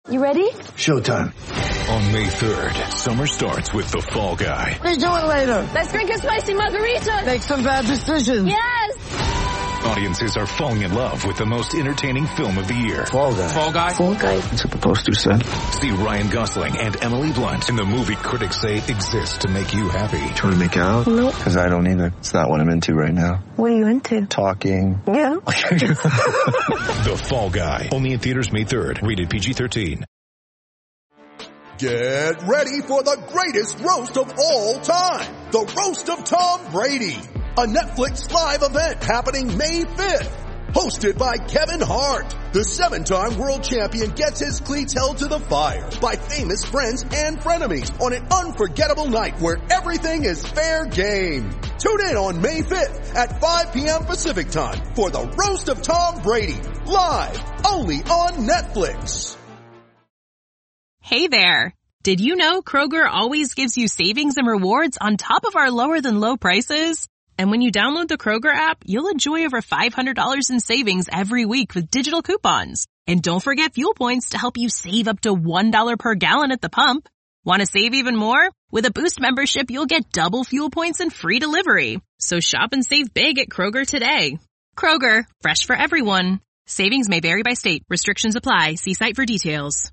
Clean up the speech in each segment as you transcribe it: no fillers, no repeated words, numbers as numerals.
You ready? Showtime. On May 3rd, summer starts with The Fall Guy. Let's do it later. Let's drink a spicy margarita. Make some bad decisions. Yes. Audiences are falling in love with the most entertaining film of the year. Fall Guy. Fall Guy. Fall Guy. That's what the poster said. See Ryan Gosling and Emily Blunt in the movie critics say exists to make you happy. Trying to make it out? Nope. Because I don't either. It's not what I'm into right now. What are you into? Talking. Yeah. The Fall Guy. Only in theaters May 3rd. Rated PG-13. Get ready for the greatest roast of all time. The Roast of Tom Brady. A Netflix live event happening May 5th. Hosted by Kevin Hart. The 7-time world champion gets his cleats held to the fire by famous friends and frenemies on an unforgettable night where everything is fair game. Tune in on May 5th at 5 p.m. Pacific time for the Roast of Tom Brady. Live only on Netflix. Hey there. Did you know Kroger always gives you savings and rewards on top of our lower than low prices? And when you download the Kroger app, you'll enjoy over $500 in savings every week with digital coupons. And don't forget fuel points to help you save up to $1 per gallon at the pump. Want to save even more? With a Boost membership, you'll get double fuel points and free delivery. So shop and save big at Kroger today. Kroger, fresh for everyone. Savings may vary by state. Restrictions apply. See site for details.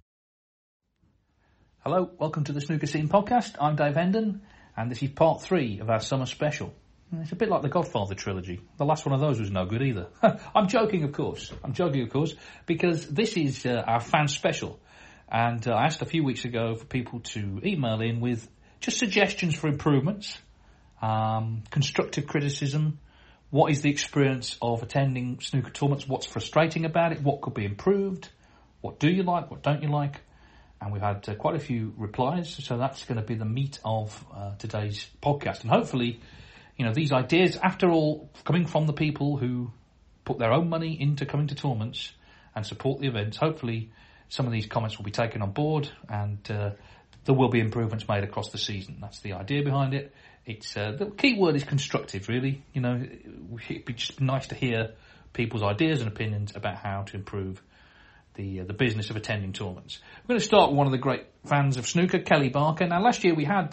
Hello, welcome to the Snooker Scene Podcast. I'm Dave Hendon, and this is part 3 of our summer special. It's a bit like the Godfather trilogy. The last one of those was no good either. I'm joking, of course, because this is our fan special. And I asked a few weeks ago for people to email in with just suggestions for improvements, constructive criticism, what is the experience of attending snooker tournaments, what's frustrating about it, what could be improved, what do you like, what don't you like. And we've had quite a few replies, so that's going to be the meat of today's podcast. And hopefully, you know, these ideas, after all, coming from the people who put their own money into coming to tournaments and support the events, hopefully some of these comments will be taken on board and there will be improvements made across the season. That's the idea behind it. It's the key word is constructive, really. You know, it'd be just nice to hear people's ideas and opinions about how to improve the business of attending tournaments. We're going to start with one of the great fans of snooker, Kelly Barker. Now, last year we had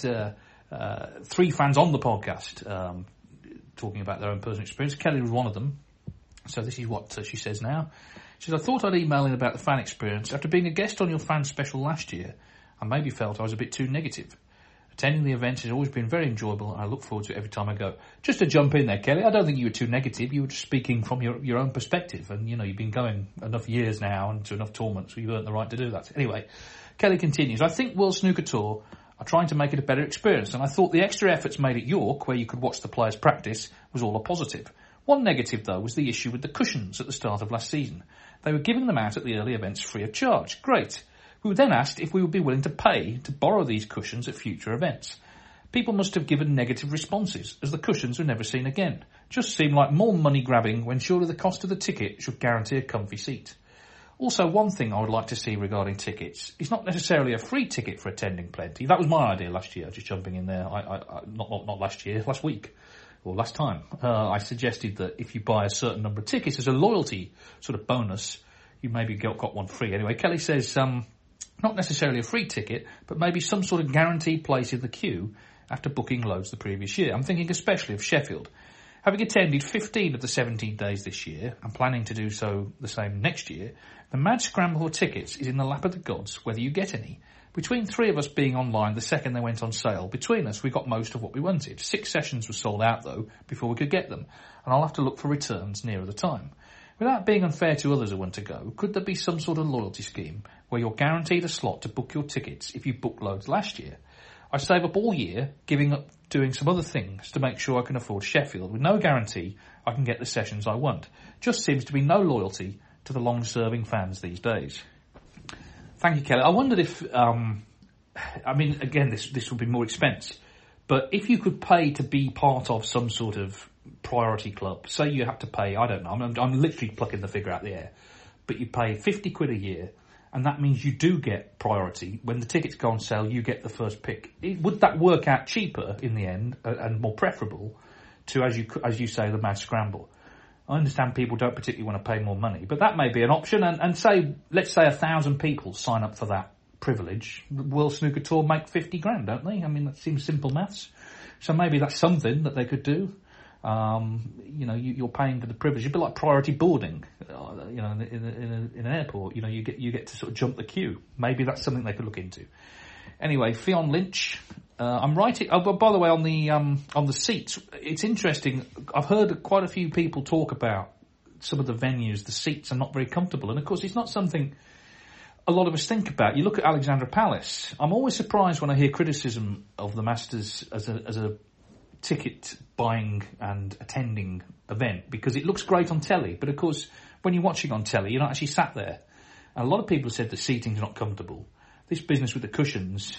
3 fans on the podcast talking about their own personal experience. Kelly was one of them. So this is what she says now. She says, I thought I'd email in about the fan experience. After being a guest on your fan special last year, I maybe felt I was a bit too negative. Attending the events has always been very enjoyable, and I look forward to it every time I go. Just to jump in there, Kelly, I don't think you were too negative. You were just speaking from your own perspective. And, you know, you've been going enough years now and to enough tournaments, so you've earned the right to do that. Anyway, Kelly continues, I think World Snooker Tour are trying to make it a better experience, and I thought the extra efforts made at York, where you could watch the players practice, was all a positive. One negative, though, was the issue with the cushions at the start of last season. They were giving them out at the early events free of charge. Great. We were then asked if we would be willing to pay to borrow these cushions at future events. People must have given negative responses, as the cushions were never seen again. Just seemed like more money grabbing when surely the cost of the ticket should guarantee a comfy seat. Also, one thing I would like to see regarding tickets is not necessarily a free ticket for attending plenty. That was my idea last year, just jumping in there. Not last year, last week, or last time. I suggested that if you buy a certain number of tickets as a loyalty sort of bonus, you maybe got one free. Anyway, Kelly says, not necessarily a free ticket, but maybe some sort of guaranteed place in the queue after booking loads the previous year. I'm thinking especially of Sheffield. Having attended 15 of the 17 days this year, and planning to do so the same next year, the mad scramble for tickets is in the lap of the gods, whether you get any. Between 3 of us being online the second they went on sale, between us we got most of what we wanted. 6 sessions were sold out, though, before we could get them, and I'll have to look for returns nearer the time. Without being unfair to others who want to go, could there be some sort of loyalty scheme where you're guaranteed a slot to book your tickets if you booked loads last year? I save up all year, giving up doing some other things to make sure I can afford Sheffield, with no guarantee I can get the sessions I want. Just seems to be no loyalty to the long-serving fans these days. Thank you, Kelly. I wondered if, again, this would be more expense, but if you could pay to be part of some sort of priority club, say you have to pay, I don't know, I'm literally plucking the figure out of the air, but you pay 50 quid a year, and that means you do get priority. When the tickets go on sale, you get the first pick. Would that work out cheaper in the end and more preferable to, as you say, the mad scramble? I understand people don't particularly want to pay more money, but that may be an option. And say, let's say 1,000 people sign up for that privilege. The World Snooker Tour make 50 grand, don't they? I mean, that seems simple maths. So maybe that's something that they could do. You're paying for the privilege. It'd be like priority boarding, in an airport. You get to sort of jump the queue. Maybe that's something they could look into. Anyway, Fionn Lynch. I'm writing. Oh, but by the way, on the seats, it's interesting. I've heard quite a few people talk about some of the venues. The seats are not very comfortable, and of course, it's not something a lot of us think about. You look at Alexandra Palace. I'm always surprised when I hear criticism of the Masters as a ticket buying and attending event, because it looks great on telly, but of course, when you're watching on telly, you're not actually sat there. And a lot of people said the seating's not comfortable. This business with the cushions,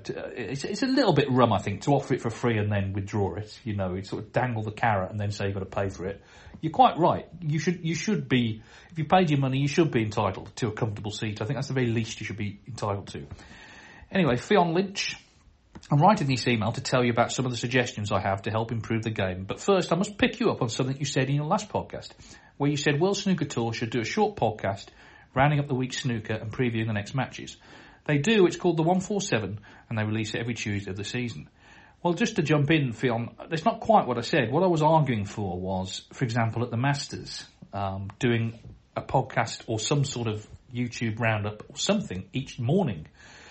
it's a little bit rum, I think, to offer it for free and then withdraw it. You sort of dangle the carrot and then say you've got to pay for it. You're quite right. You should be, if you paid your money, you should be entitled to a comfortable seat. I think that's the very least you should be entitled to. Anyway, Fionn Lynch. I'm writing this email to tell you about some of the suggestions I have to help improve the game. But first, I must pick you up on something you said in your last podcast, where you said World Snooker Tour should do a short podcast rounding up the week's snooker and previewing the next matches. They do. It's called the 147, and they release it every Tuesday of the season. Well, just to jump in, Fionn, that's not quite what I said. What I was arguing for was, for example, at the Masters, doing a podcast or some sort of YouTube roundup or something each morning.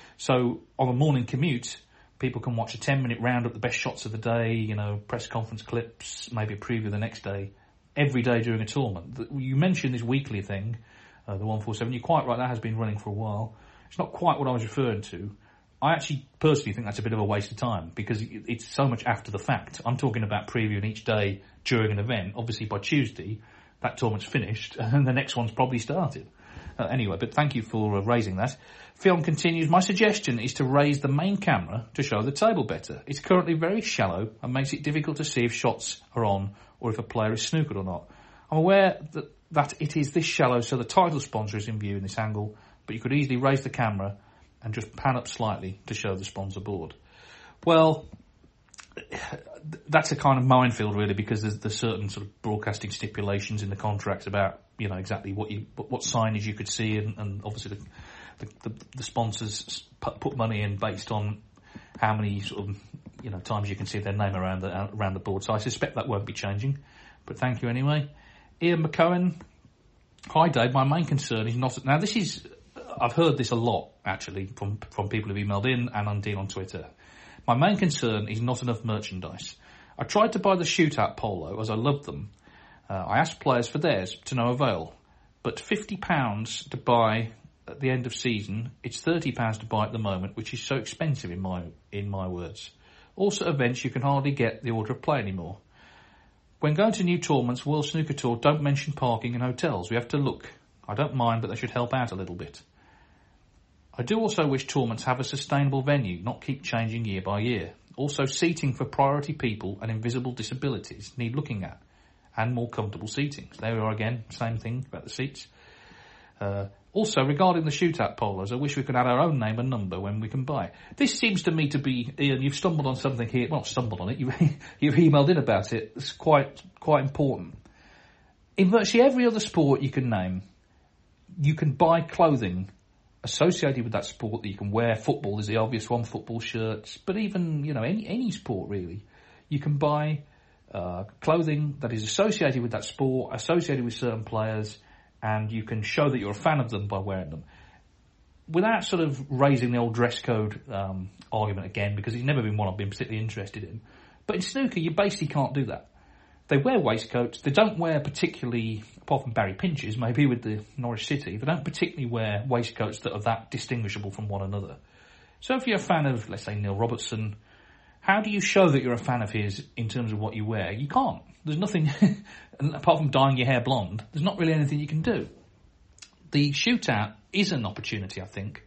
So on a morning commute, people can watch a 10-minute roundup, the best shots of the day, press conference clips, maybe a preview the next day, every day during a tournament. You mentioned this weekly thing, the 147. You're quite right, that has been running for a while. It's not quite what I was referring to. I actually personally think that's a bit of a waste of time because it's so much after the fact. I'm talking about previewing each day during an event. Obviously by Tuesday, that tournament's finished and the next one's probably started. Anyway, but thank you for raising that. Fionn continues, my suggestion is to raise the main camera to show the table better. It's currently very shallow and makes it difficult to see if shots are on or if a player is snookered or not. I'm aware that it is this shallow, so the title sponsor is in view in this angle, but you could easily raise the camera and just pan up slightly to show the sponsor board. Well, that's a kind of minefield really, because there's certain sort of broadcasting stipulations in the contracts about exactly what signage you could see, and obviously the sponsors put money in based on how many sort of times you can see their name around the board. So I suspect that won't be changing. But thank you anyway. Ian McCohen. Hi Dave, my main concern is not now. This is I've heard this a lot actually from people who've emailed in and on Dean on Twitter. My main concern is not enough merchandise. I tried to buy the shootout polo as I loved them. I asked players for theirs to no avail. But £50 to buy at the end of season, it's £30 to buy at the moment, which is so expensive in my words. Also at events you can hardly get the order of play anymore. When going to new tournaments, World Snooker Tour don't mention parking and hotels. We have to look. I don't mind, but they should help out a little bit. I do also wish tournaments have a sustainable venue, not keep changing year by year. Also, seating for priority people and invisible disabilities need looking at, and more comfortable seating. So there we are again, same thing about the seats. Also, regarding the shootout polos, I wish we could add our own name and number when we can buy. This seems to me to be, Ian, you've stumbled on something here. Well, not stumbled on it, you've emailed in about it. It's quite important. In virtually every other sport you can name, you can buy clothing associated with that sport that you can wear. Football is the obvious one, football shirts, but even, any sport really. You can buy clothing that is associated with that sport, associated with certain players, and you can show that you're a fan of them by wearing them. Without sort of raising the old dress code argument again, because it's never been one I've been particularly interested in. But in snooker, you basically can't do that. They wear waistcoats. They don't wear particularly, apart from Barry Pinches, maybe with the Norwich City, they don't particularly wear waistcoats that are that distinguishable from one another. So if you're a fan of, let's say, Neil Robertson, how do you show that you're a fan of his in terms of what you wear? You can't. There's nothing, apart from dyeing your hair blonde, there's not really anything you can do. The shootout is an opportunity, I think,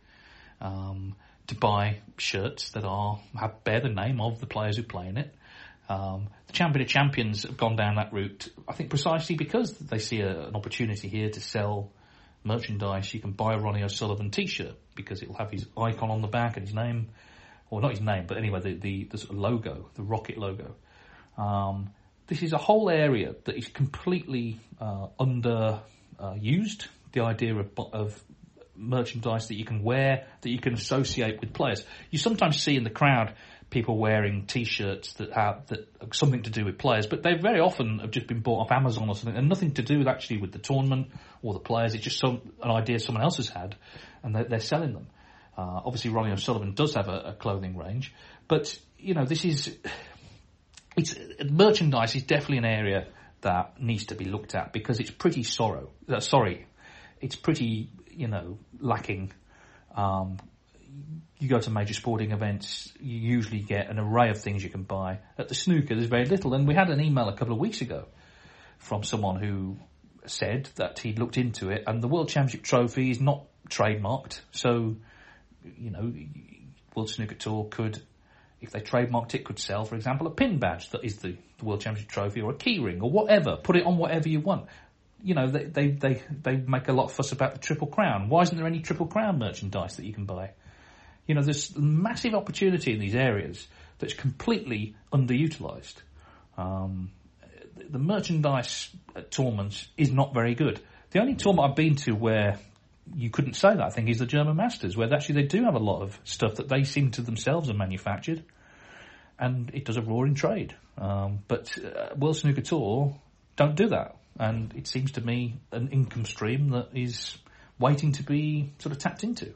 to buy shirts that bear the name of the players who play in it. The Champion of Champions have gone down that route, I think precisely because they see an opportunity here to sell merchandise. You can buy a Ronnie O'Sullivan t-shirt because it'll have his icon on the back and his name, or not his name, but anyway, the sort of logo, the rocket logo. this is a whole area that is completely underused. The idea of merchandise that you can wear, that you can associate with players. You sometimes see in the crowd people wearing T-shirts that have something to do with players, but they very often have just been bought off Amazon or something, and nothing to do with the tournament or the players. It's just an idea someone else has had, and they're selling them. Obviously, Ronnie O'Sullivan does have a clothing range, but merchandise is definitely an area that needs to be looked at because it's pretty it's pretty lacking. You go to major sporting events, you usually get an array of things you can buy. At the snooker, there's very little. And we had an email a couple of weeks ago from someone who said that he'd looked into it, and the World Championship trophy is not trademarked. So, World Snooker Tour could, if they trademarked it, could sell, for example, a pin badge that is the World Championship trophy, or a key ring, or whatever. Put it on whatever you want. They make a lot of fuss about the Triple Crown. Why isn't there any Triple Crown merchandise that you can buy? There's massive opportunity in these areas that's completely underutilised. The merchandise at tournaments is not very good. The only tournament I've been to where you couldn't say that, I think, is the German Masters, where actually they do have a lot of stuff that they seem to themselves have manufactured, and it does a roaring trade. But World Snooker Tour don't do that. And it seems to me an income stream that is waiting to be sort of tapped into.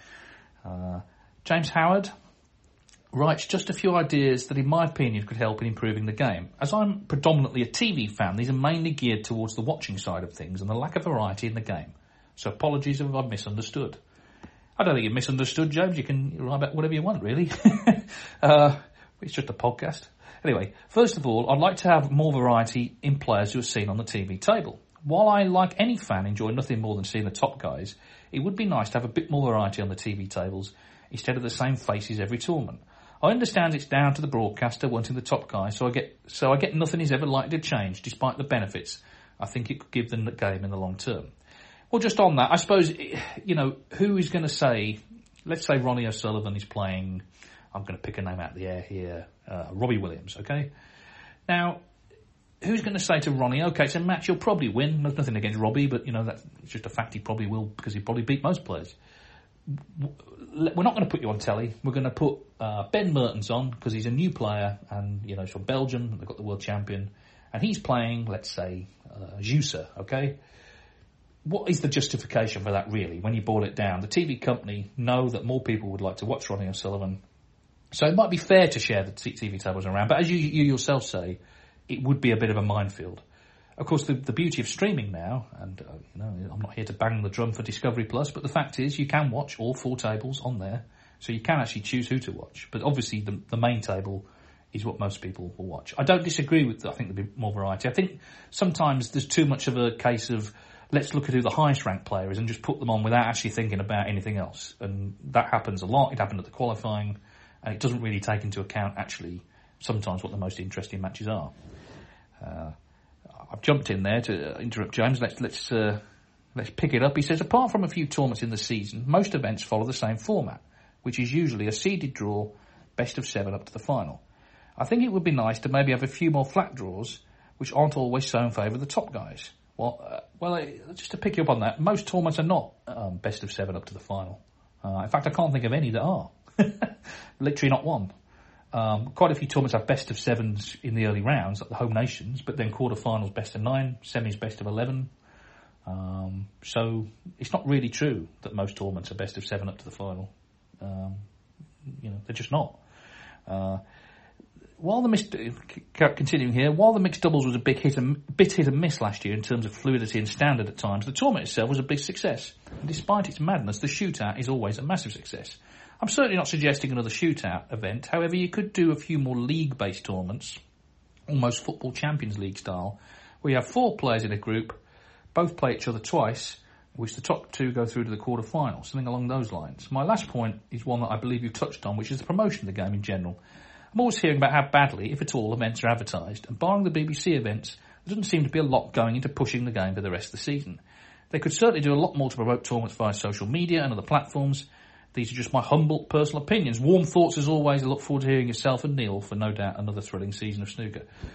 James Howard writes just a few ideas that, in my opinion, could help in improving the game. As I'm predominantly a TV fan, these are mainly geared towards the watching side of things and the lack of variety in the game. So apologies if I've misunderstood. I don't think you've misunderstood, James. You can write about whatever you want, really. It's just a podcast. Anyway, first of all, I'd like to have more variety in players who are seen on the TV table. While I, like any fan, enjoy nothing more than seeing the top guys, it would be nice to have a bit more variety on the TV tables instead of the same faces every tournament. I understand it's down to the broadcaster wanting the top guys, so I get nothing is ever likely to change, despite the benefits I think it could give them the game in the long term. Well, just on that, I suppose, who is going to say, let's say Ronnie O'Sullivan is playing, I'm going to pick a name out of the air here, Robbie Williams, okay? Now, who's going to say to Ronnie, okay, it's a match you'll probably win. There's nothing against Robbie, but, that's just a fact he probably will, because he'd probably beat most players. We're not going to put you on telly. We're going to put Ben Mertens on, because he's a new player, and, he's from Belgium, they've got the world champion, and he's playing, let's say, Jusa, okay? What is the justification for that, really, when you boil it down? The TV company know that more people would like to watch Ronnie O'Sullivan, so it might be fair to share the TV tables around, but as you yourself say, it would be a bit of a minefield. Of course, the beauty of streaming now, and I'm not here to bang the drum for Discovery Plus, but the fact is you can watch all 4 tables on there, so you can actually choose who to watch. But obviously the main table is what most people will watch. I don't disagree with I think there'll be more variety. I think sometimes there's too much of a case of let's look at who the highest ranked player is and just put them on without actually thinking about anything else. And that happens a lot. It happened at the qualifying, and it doesn't really take into account actually sometimes what the most interesting matches are. I've jumped in there to interrupt James. Let's pick it up. He says, apart from a few tournaments in the season, most events follow the same format, which is usually a seeded draw, best of 7 up to the final. I think it would be nice to maybe have a few more flat draws, which aren't always so in favour of the top guys. Well, just to pick you up on that, most tournaments are not best of 7 up to the final. In fact, I can't think of any that are. Literally not one. Quite a few tournaments have best of 7s in the early rounds, like the home nations, but then quarterfinals best of 9, semis best of 11. So it's not really true that most tournaments are best of 7 up to the final. They're just not. While the mixed doubles was a bit hit and miss last year in terms of fluidity and standard at times, the tournament itself was a big success. And despite its madness, the shootout is always a massive success. I'm certainly not suggesting another shootout event. However, you could do a few more league-based tournaments, almost Football Champions League style, where you have 4 players in a group, both play each other twice, which the top 2 go through to the quarter-final, something along those lines. My last point is one that I believe you've touched on, which is the promotion of the game in general. I'm always hearing about how badly, if at all, events are advertised, and barring the BBC events, there doesn't seem to be a lot going into pushing the game for the rest of the season. They could certainly do a lot more to promote tournaments via social media and other platforms. These are just my humble personal opinions. Warm thoughts as always. I look forward to hearing yourself and Neil for no doubt another thrilling season of snooker.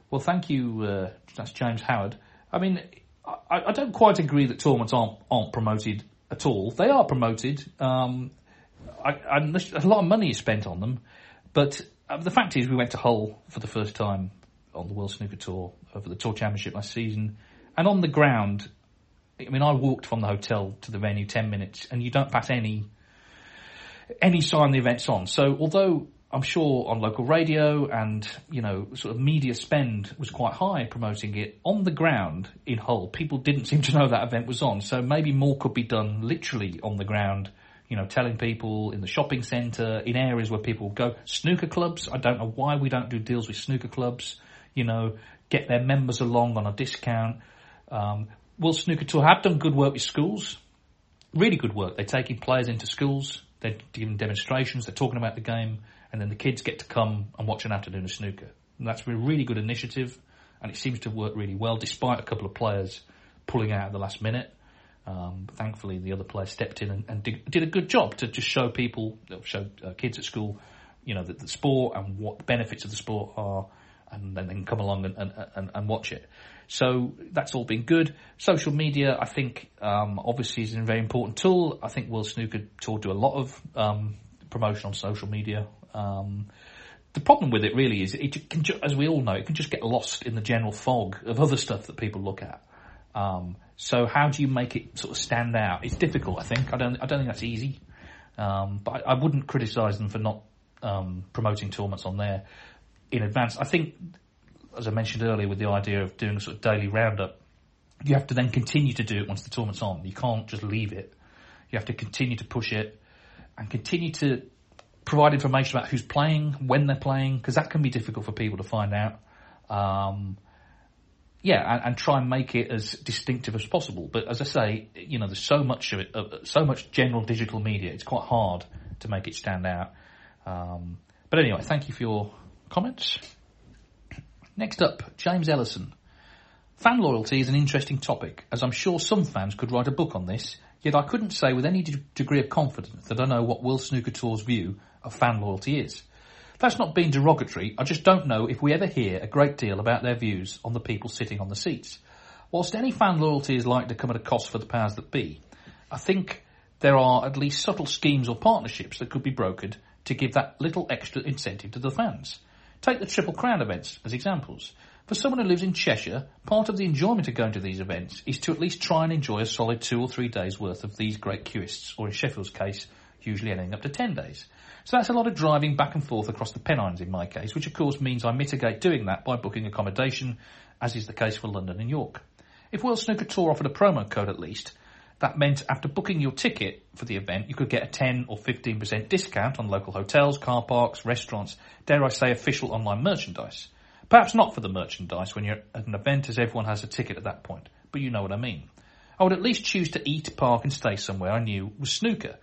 Well, thank you. That's James Howard. I mean, I don't quite agree that tournaments aren't promoted at all. They are promoted. A lot of money is spent on them, but the fact is we went to Hull for the first time on the World Snooker Tour, for the Tour Championship last season, and on the ground, I mean, I walked from the hotel to the venue 10 minutes, and you don't pass any sign the event's on. So although I'm sure on local radio and, sort of media spend was quite high promoting it, on the ground in Hull, people didn't seem to know that event was on. So maybe more could be done literally on the ground, telling people in the shopping centre, in areas where people go. Snooker clubs, I don't know why we don't do deals with snooker clubs, get their members along on a discount. World Snooker Tour have done good work with schools, really good work. They're taking players into schools, they're giving demonstrations, they're talking about the game, and then the kids get to come and watch an afternoon of snooker. And that's a really good initiative, and it seems to work really well, despite a couple of players pulling out at the last minute. Thankfully, the other players stepped in and did a good job to just show kids at school, the sport and what the benefits of the sport are, and then they can come along and watch it. So that's all been good. Social media, I think, obviously is a very important tool. I think World Snooker Tour do a lot of promotion on social media. The problem with it really is, it can, as we all know, it can just get lost in the general fog of other stuff that people look at. So how do you make it sort of stand out? It's difficult, I think. I don't think that's easy. But I wouldn't criticise them for not promoting tournaments on there in advance. I think, as I mentioned earlier, with the idea of doing a sort of daily roundup, you have to then continue to do it once the tournament's on. You can't just leave it. You have to continue to push it and continue to provide information about who's playing, when they're playing, because that can be difficult for people to find out. And try and make it as distinctive as possible. But as I say, there's so much of it, so much general digital media, it's quite hard to make it stand out. But anyway, thank you for your comments. Next up, James Ellison. Fan loyalty is an interesting topic, as I'm sure some fans could write a book on this, yet I couldn't say with any degree of confidence that I know what World Snooker Tour's view of fan loyalty is. That's not being derogatory, I just don't know if we ever hear a great deal about their views on the people sitting on the seats. Whilst any fan loyalty is likely to come at a cost for the powers that be, I think there are at least subtle schemes or partnerships that could be brokered to give that little extra incentive to the fans. Take the Triple Crown events as examples. For someone who lives in Cheshire, part of the enjoyment of going to these events is to at least try and enjoy a solid 2 or 3 days worth of these great queuists, or in Sheffield's case, usually ending up to 10 days. So that's a lot of driving back and forth across the Pennines in my case, which of course means I mitigate doing that by booking accommodation, as is the case for London and York. If World Snooker Tour offered a promo code at least, that meant after booking your ticket for the event, you could get a 10 or 15% discount on local hotels, car parks, restaurants, dare I say official online merchandise. Perhaps not for the merchandise when you're at an event, as everyone has a ticket at that point, but you know what I mean. I would at least choose to eat, park and stay somewhere I knew was snooker.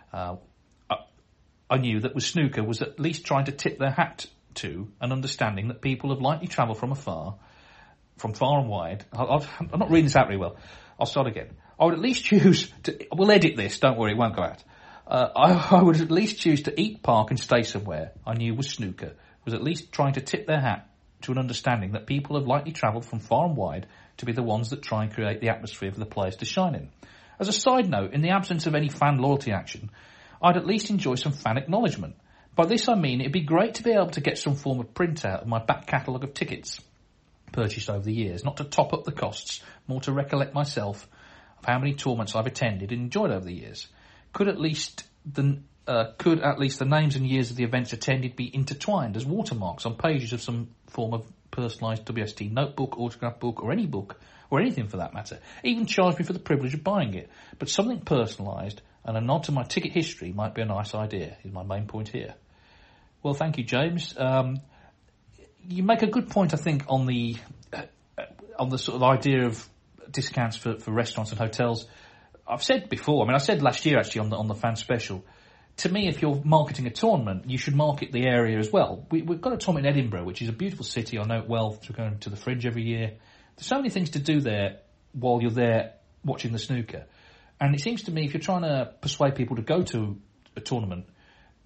I knew that snooker was at least trying to tip their hat to an understanding that people have likely travelled from far and wide. I'm not reading this out very well. I'll start again. I would at least choose to... We'll edit this, don't worry, it won't go out. I would at least choose to eat, park and stay somewhere I knew was snooker, was at least trying to tip their hat to an understanding that people have likely travelled from far and wide to be the ones that try and create the atmosphere for the players to shine in. As a side note, in the absence of any fan loyalty action, I'd at least enjoy some fan acknowledgement. By this I mean it'd be great to be able to get some form of printout of my back catalogue of tickets purchased over the years, not to top up the costs, more to recollect myself of how many tournaments I've attended and enjoyed over the years. Could at least the names and years of the events attended be intertwined as watermarks on pages of some form of personalised WST notebook, autograph book, or any book, or anything for that matter. Even charge me for the privilege of buying it. But something personalised and a nod to my ticket history might be a nice idea, is my main point here. Well, thank you, James. You make a good point, I think, on the sort of idea of discounts for restaurants and hotels. I've said before, I said last year actually on the fan special, to me, if you're marketing a tournament, you should market the area as well. We've got a tournament in Edinburgh, which is a beautiful city. I know it well through going to the Fringe every year. There's so many things to do there while you're there watching the snooker. And it seems to me if you're trying to persuade people to go to a tournament,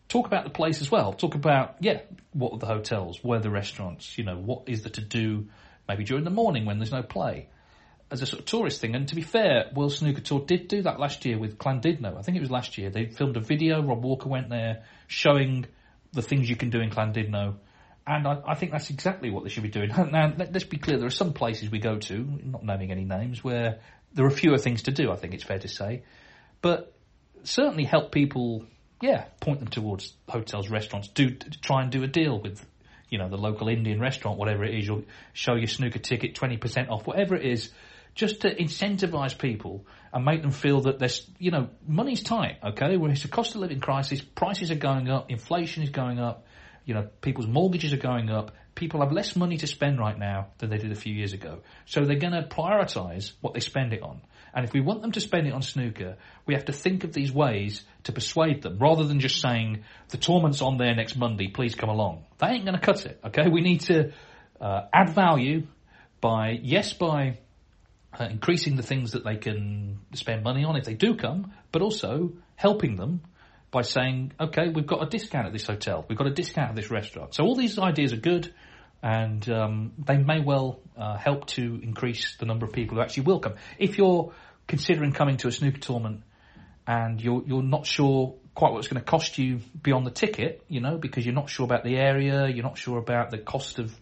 talk about the place as well. Talk about, what are the hotels, where are the restaurants, what is there to do maybe during the morning when there's no play, as a sort of tourist thing. And to be fair, World Snooker Tour did do that last year with Llandudno. I think it was last year. They filmed a video, Rob Walker went there, showing the things you can do in Llandudno. And I think that's exactly what they should be doing. Now, let's be clear, there are some places we go to, not naming any names, where there are fewer things to do, I think it's fair to say. But certainly help people, point them towards hotels, restaurants. Try and do a deal with, the local Indian restaurant, whatever it is. You'll show your snooker ticket 20% off, whatever it is, just to incentivise people and make them feel that there's, money's tight, okay? Where it's a cost of living crisis, prices are going up, inflation is going up, people's mortgages are going up. People have less money to spend right now than they did a few years ago. So they're going to prioritise what they spend it on. And if we want them to spend it on snooker, we have to think of these ways to persuade them, rather than just saying, the tournament's on there next Monday, please come along. That ain't going to cut it, okay? We need to add value by increasing the things that they can spend money on if they do come, but also helping them by saying, okay, we've got a discount at this hotel, we've got a discount at this restaurant. So all these ideas are good, and they may well help to increase the number of people who actually will come. If you're considering coming to a snooker tournament and you're not sure quite what it's going to cost you beyond the ticket, because you're not sure about the area, you're not sure about the cost of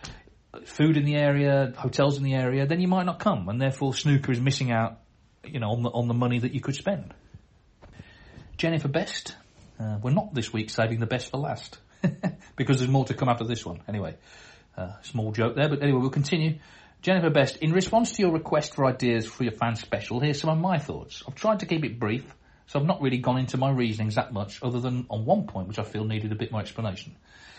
food in the area, hotels in the area, then you might not come, and therefore snooker is missing out, on the money that you could spend. Jennifer Best, we're not this week saving the best for last, because there's more to come after this one. Anyway, small joke there, but anyway, we'll continue. Jennifer Best, in response to your request for ideas for your fan special, here's some of my thoughts. I've tried to keep it brief, so I've not really gone into my reasonings that much, other than on one point which I feel needed a bit more explanation.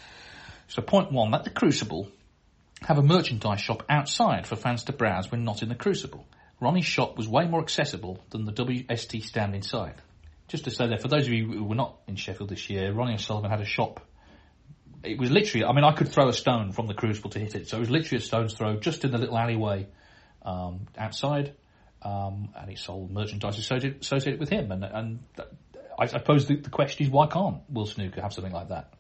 So point one, let the Crucible have a merchandise shop outside for fans to browse when not in the Crucible. Ronnie's shop was way more accessible than the WST stand inside. Just to say there, for those of you who were not in Sheffield this year, Ronnie O'Sullivan had a shop. It was literally, I could throw a stone from the Crucible to hit it, so it was literally a stone's throw just in the little alleyway outside, and he sold merchandise associated with him. And I suppose the question is, why can't World Snooker have something like that?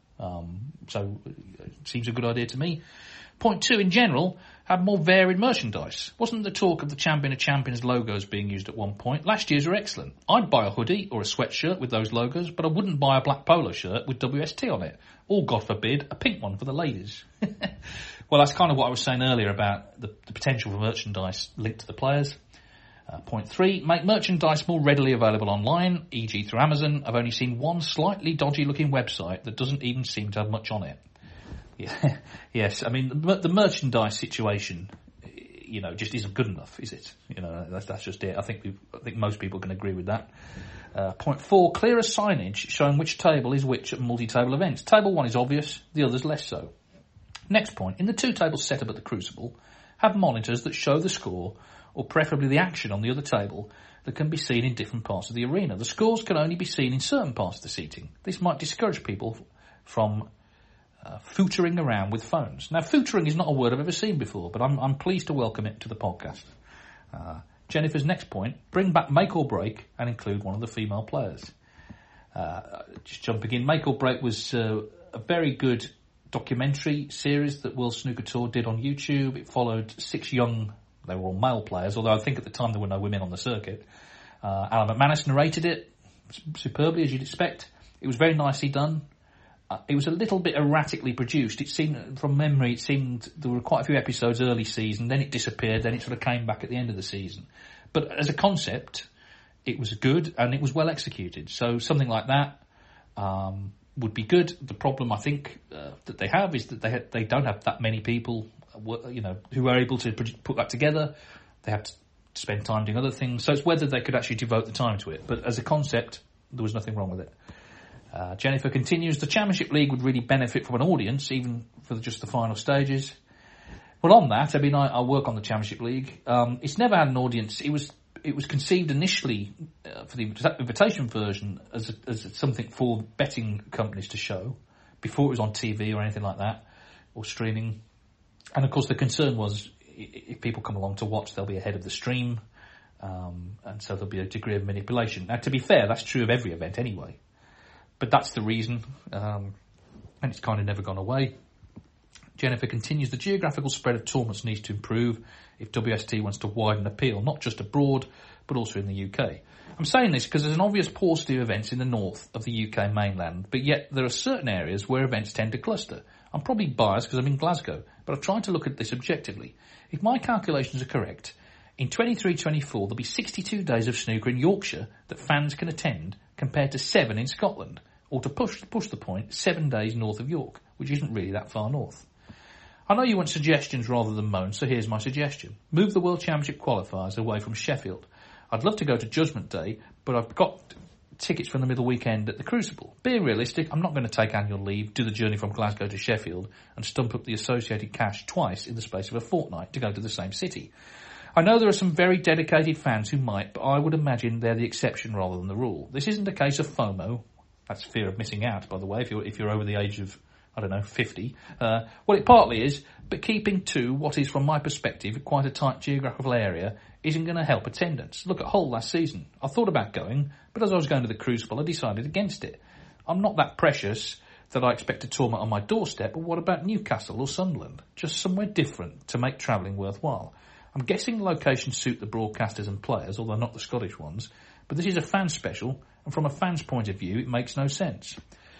So it seems a good idea to me. Point two, in general, have more varied merchandise. Wasn't the talk of the Champion of Champions logos being used at one point? Last year's are excellent. I'd buy a hoodie or a sweatshirt with those logos, but I wouldn't buy a black polo shirt with WST on it. Or, God forbid, a pink one for the ladies. Well, that's kind of what I was saying earlier about the potential for merchandise linked to the players. Point three, make merchandise more readily available online, e.g. through Amazon. I've only seen one slightly dodgy-looking website that doesn't even seem to have much on it. Yeah. Yes, the merchandise situation, just isn't good enough, is it? That's just it. I think most people can agree with that. Point four, clearer signage showing which table is which at multi-table events. Table one is obvious, the others less so. Next point, in the two tables set up at the Crucible, have monitors that show the score, or preferably the action on the other table, that can be seen in different parts of the arena. The scores can only be seen in certain parts of the seating. This might discourage people from footering around with phones. Now, footering is not a word I've ever seen before, but I'm pleased to welcome it to the podcast. Jennifer's next point, bring back Make or Break and include one of the female players. Just jumping in, Make or Break was a very good documentary series that World Snooker Tour did on YouTube. It followed 6 young, they were all male players, although I think at the time there were no women on the circuit. Alan McManus narrated it superbly, as you'd expect. It was very nicely done. It was a little bit erratically produced. It seemed, from memory, there were quite a few episodes early season, then it disappeared, then it sort of came back at the end of the season. But as a concept, it was good and it was well executed. So something like that would be good. The problem, I think, that they have is that they don't have that many people, who are able to put that together. They have to spend time doing other things. So it's whether they could actually devote the time to it. But as a concept, there was nothing wrong with it. Jennifer continues, the Championship League would really benefit from an audience, even for just the final stages. Well, on that, I work on the Championship League. It's never had an audience. It was conceived initially for the invitation version as something for betting companies to show before it was on TV or anything like that, or streaming. And of course, the concern was if people come along to watch, they'll be ahead of the stream, and so there'll be a degree of manipulation. Now, to be fair, that's true of every event anyway. But that's the reason, and it's kind of never gone away. Jennifer continues, the geographical spread of tournaments needs to improve if WST wants to widen appeal, not just abroad, but also in the UK. I'm saying this because there's an obvious paucity of events in the north of the UK mainland, but yet there are certain areas where events tend to cluster. I'm probably biased because I'm in Glasgow, but I've tried to look at this objectively. If my calculations are correct, in 23-24 there'll be 62 days of snooker in Yorkshire that fans can attend compared to 7 in Scotland, or to push the point, 7 days north of York, which isn't really that far north. I know you want suggestions rather than moans, so here's my suggestion. Move the World Championship qualifiers away from Sheffield. I'd love to go to Judgment Day, but I've got tickets from the middle weekend at the Crucible. Being realistic, I'm not going to take annual leave, do the journey from Glasgow to Sheffield, and stump up the associated cash twice in the space of a fortnight to go to the same city. I know there are some very dedicated fans who might, but I would imagine they're the exception rather than the rule. This isn't a case of FOMO. That's fear of missing out, by the way, if you're over the age of, 50. Well, it partly is, but keeping to what is, from my perspective, quite a tight geographical area isn't going to help attendance. Look at Hull last season. I thought about going, but as I was going to the Crucible, I decided against it. I'm not that precious that I expect a tournament on my doorstep, but what about Newcastle or Sunderland? Just somewhere different to make travelling worthwhile. I'm guessing locations suit the broadcasters and players, although not the Scottish ones, but this is a fan special, and from a fan's point of view, it makes no sense.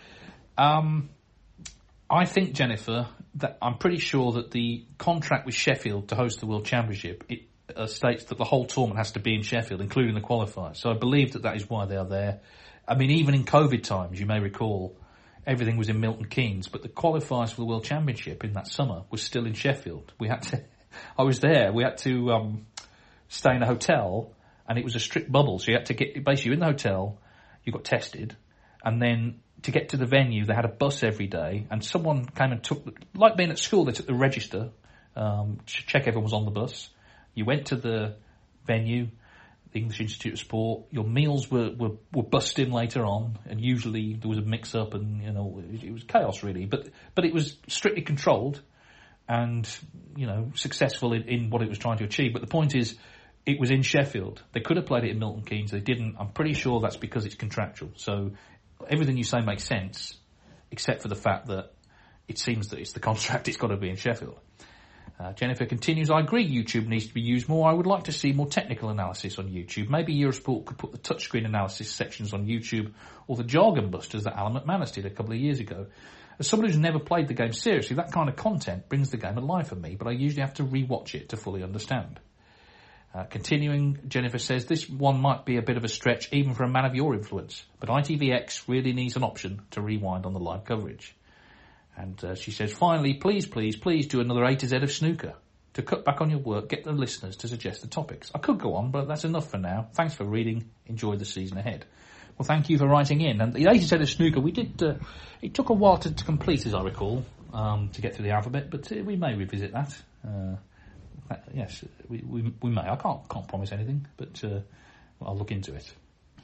I think, Jennifer, that I'm pretty sure that the contract with Sheffield to host the World Championship states that the whole tournament has to be in Sheffield, including the qualifiers. So I believe that is why they are there. I mean, even in COVID times, you may recall, everything was in Milton Keynes, but the qualifiers for the World Championship in that summer was still in Sheffield. I was there. We had to stay in a hotel, and it was a strict bubble. So you had to basically in the hotel, you got tested, and then to get to the venue, they had a bus every day, and someone came and like being at school, they took the register to check everyone was on the bus. You went to the venue, the English Institute of Sport. Your meals were bussed in later on, and usually there was a mix-up, and it was chaos really. But it was strictly controlled, and successful in what it was trying to achieve. But the point is, it was in Sheffield. They could have played it in Milton Keynes. They didn't. I'm pretty sure that's because it's contractual. So everything you say makes sense, except for the fact that it seems that it's the contract. It's got to be in Sheffield. Jennifer continues, I agree YouTube needs to be used more. I would like to see more technical analysis on YouTube. Maybe Eurosport could put the touchscreen analysis sections on YouTube, or the jargon busters that Alan McManus did a couple of years ago. As someone who's never played the game seriously, that kind of content brings the game alive for me, but I usually have to rewatch it to fully understand. Continuing, Jennifer says, this one might be a bit of a stretch even for a man of your influence, but ITVX really needs an option to rewind on the live coverage. And she says, finally, please do another A to Z of snooker. To cut back on your work, get the listeners to suggest the topics. I could go on, but that's enough for now. Thanks for reading. Enjoy the season ahead. Well, thank you for writing in. And the A to Z of snooker, we did, it took a while to complete, as I recall, to get through the alphabet, but we may revisit that. Yes, we may. I can't promise anything, but I'll look into it.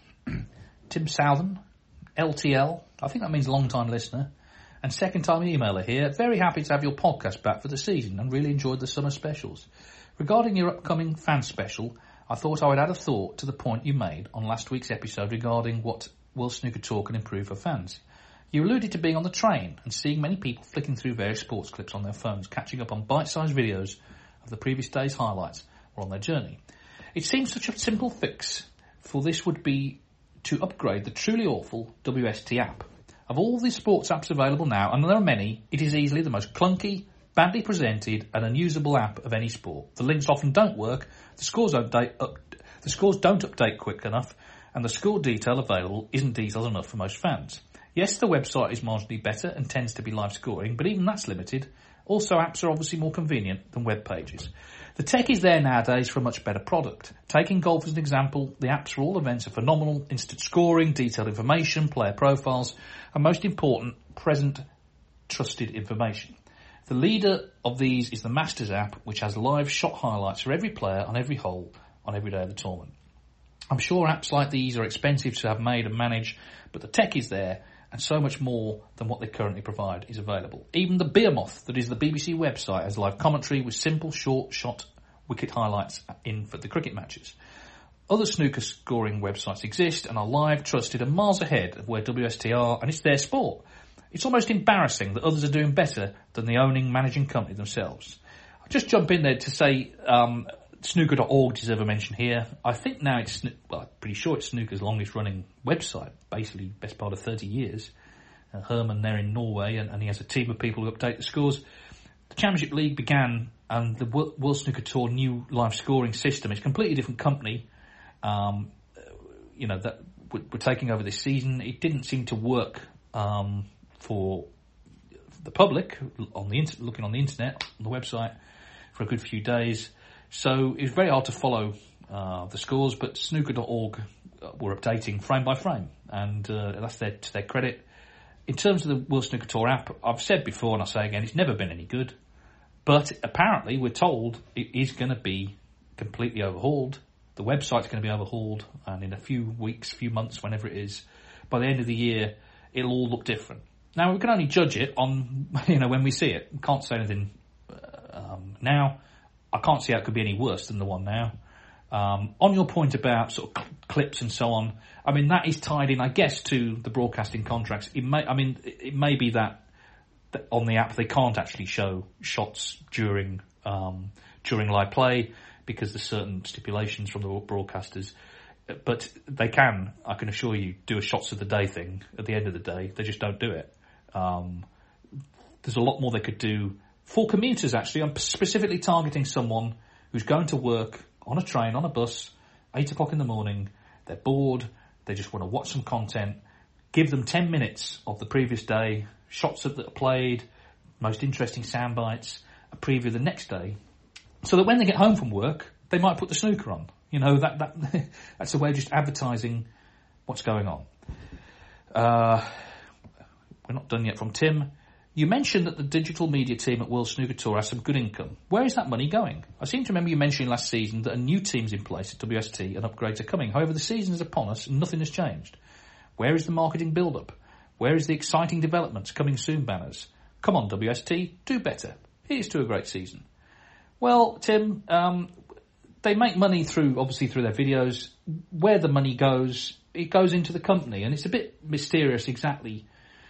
Tim Southern, LTL, I think that means long-time listener, and second-time emailer here. Very happy to have your podcast back for the season and really enjoyed the summer specials. Regarding your upcoming fan special, I thought I would add a thought to the point you made on last week's episode regarding what World Snooker Tour can improve for fans. You alluded to being on the train and seeing many people flicking through various sports clips on their phones, catching up on bite-sized videos of the previous day's highlights or on their journey. It seems such a simple fix for this would be to upgrade the truly awful WST app. Of all the sports apps available now, and there are many, it is easily the most clunky, badly presented and unusable app of any sport. The links often don't work, the scores don't update quick enough, and the score detail available isn't detailed enough for most fans. Yes, the website is marginally better and tends to be live scoring, but even that's limited. Also, apps are obviously more convenient than web pages. The tech is there nowadays for a much better product. Taking golf as an example, the apps for all events are phenomenal. Instant scoring, detailed information, player profiles, and most important, present trusted information. The leader of these is the Masters app, which has live shot highlights for every player on every hole on every day of the tournament. I'm sure apps like these are expensive to have made and manage, but the tech is there, and so much more than what they currently provide is available. Even the Behemoth, that is the BBC website, has live commentary with simple, short shot wicket highlights in for the cricket matches. Other snooker scoring websites exist and are live, trusted and miles ahead of where WST are, and it's their sport. It's almost embarrassing that others are doing better than the owning, managing company themselves. I'll just jump in there to say snooker.org deserve a mention here. I think now I'm pretty sure it's snooker's longest running website, basically best part of 30 years. Herman there in Norway, and he has a team of people who update the scores. The Championship League began, and the World Snooker Tour new live scoring system. It's a completely different company. That we're taking over this season. It didn't seem to work for the public looking on the internet, on the website, for a good few days. So it was very hard to follow the scores, but snooker.org were updating frame by frame, and that's to their credit. In terms of the World Snooker Tour app, I've said before and I'll say again, it's never been any good. But apparently we're told it is going to be completely overhauled. The website's going to be overhauled, and in a few weeks, few months, whenever it is, by the end of the year, it'll all look different. Now, we can only judge it on, when we see it. We can't say anything now. I can't see how it could be any worse than the one now. On your point about sort of clips and so on, I mean, that is tied in, I guess, to the broadcasting contracts. It may be that on the app they can't actually show shots during live play because there's certain stipulations from the broadcasters. But they can, I can assure you, do a shots of the day thing at the end of the day. They just don't do it. There's a lot more they could do for commuters, actually. I'm specifically targeting someone who's going to work on a train, on a bus, 8 o'clock in the morning. They're bored. They just want to watch some content. Give them 10 minutes of the previous day, shots that are played, most interesting sound bites, a preview of the next day, so that when they get home from work, they might put the snooker on. That's a way of just advertising what's going on. We're not done yet from Tim. You mentioned that the digital media team at World Snooker Tour has some good income. Where is that money going? I seem to remember you mentioning last season that a new team's in place at WST and upgrades are coming. However, the season is upon us and nothing has changed. Where is the marketing build-up? Where is the exciting developments, coming soon banners? Come on, WST, do better. Here's to a great season. Well, Tim, they make money obviously through their videos. Where the money goes, it goes into the company, and it's a bit mysterious exactly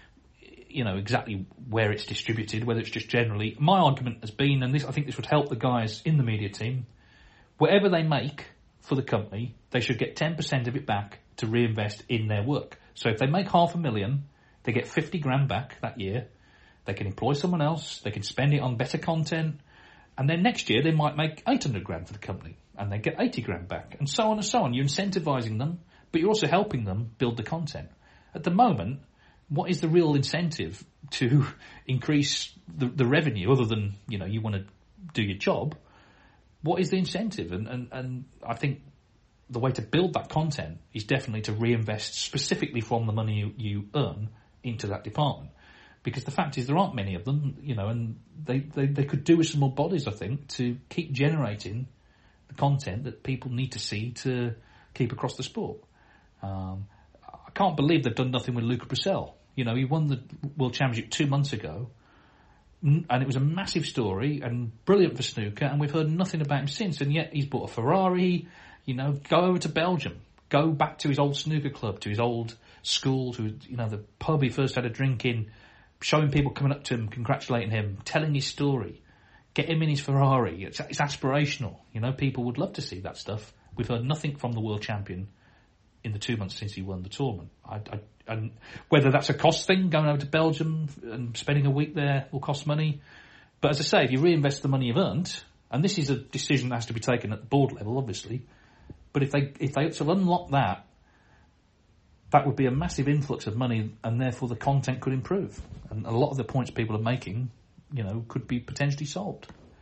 where it's distributed, whether it's just generally. My argument has been, and I think this would help the guys in the media team, whatever they make for the company, they should get 10% of it back to reinvest in their work. So if they make $500,000, they get 50 grand back that year. They can employ someone else, they can spend it on better content, and then next year they might make 800 grand for the company, and they get 80 grand back, and so on and so on. You're incentivizing them, but you're also helping them build the content. At the moment, what is the real incentive to increase the revenue other than, you want to do your job? What is the incentive? And I think the way to build that content is definitely to reinvest specifically from the money you earn into that department. Because the fact is there aren't many of them, and they could do with some more bodies, I think, to keep generating the content that people need to see to keep across the sport. I can't believe they've done nothing with Luca Brissell. He won the World Championship 2 months ago, and it was a massive story and brilliant for snooker, and we've heard nothing about him since, and yet he's bought a Ferrari. Go over to Belgium, go back to his old snooker club, to his old school, to the pub he first had a drink in, showing people coming up to him, congratulating him, telling his story, get him in his Ferrari. It's aspirational. People would love to see that stuff. We've heard nothing from the world champion in the 2 months since he won the tournament. And whether that's a cost thing, going over to Belgium and spending a week there will cost money. But as I say, if you reinvest the money you've earned, and this is a decision that has to be taken at the board level, obviously, but if they to unlock that would be a massive influx of money, and therefore the content could improve. And a lot of the points people are making, could be potentially solved.